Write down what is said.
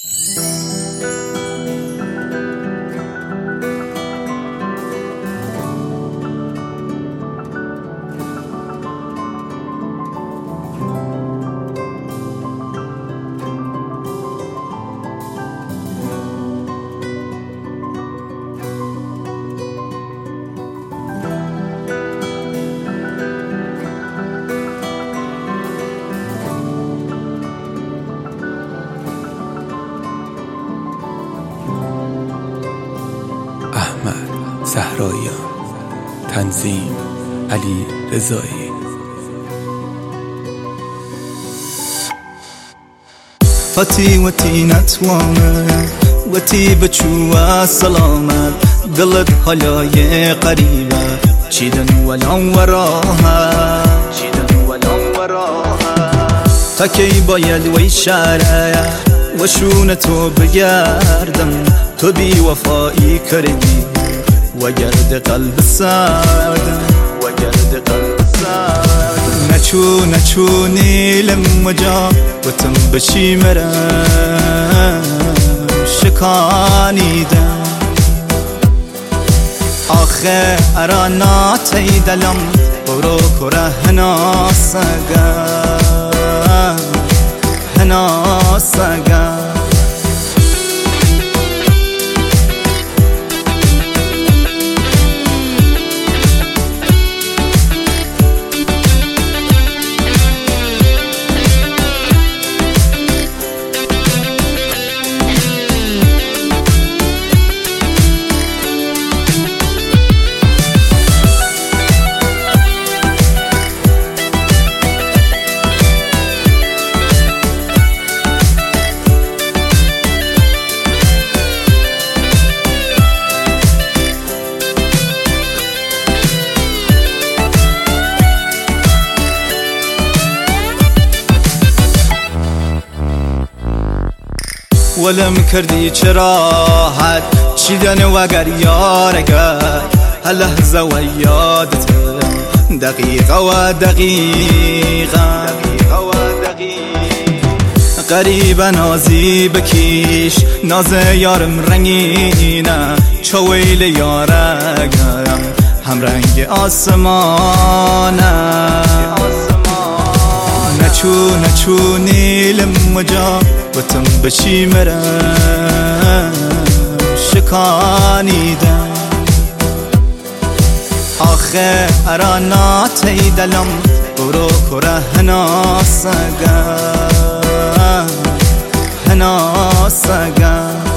احمد صحراییان، تنظیم علی رضایی. هاتی وتی نتوانه وتی بچوه سلامت دلت حالای قریبه چیدن ولان وراها تا کی باید وی شهره و شون تو بگردم تو بی وفایی کردی و گرد قلب سردم نچو نیلم مجا و تم بشی مرم شکانیدم آخه اراناتی دلم برو کره هناسگم ولم کردی چراحت چیدن وگر یارگر هلحظه و یادتم دقیقه قریب نازی بکیش ناز یارم رنگینه چویل یارگرم هم رنگ آسمانه نچو نیلم مجا و تم بشی مرم شکانیدم آخه اراناتی دلم برو کره هناسگم